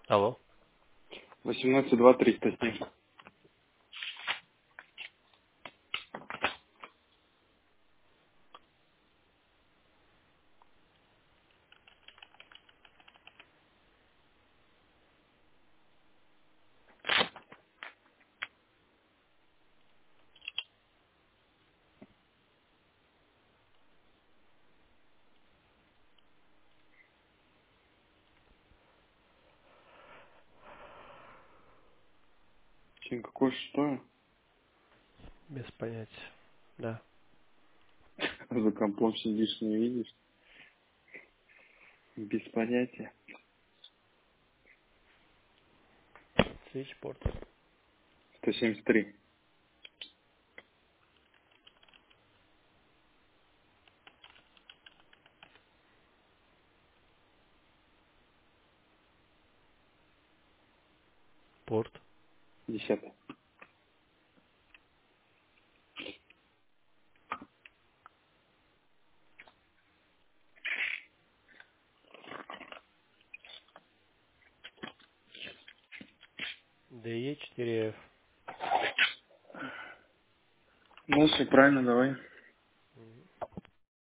Алло. 18-2-307. Чем какое шестое? Без понятия. Да. За компом сидишь, не видишь? Без понятия. Свитчпорт. 173. Порт. 10. DE4F. Ну, все правильно, давай.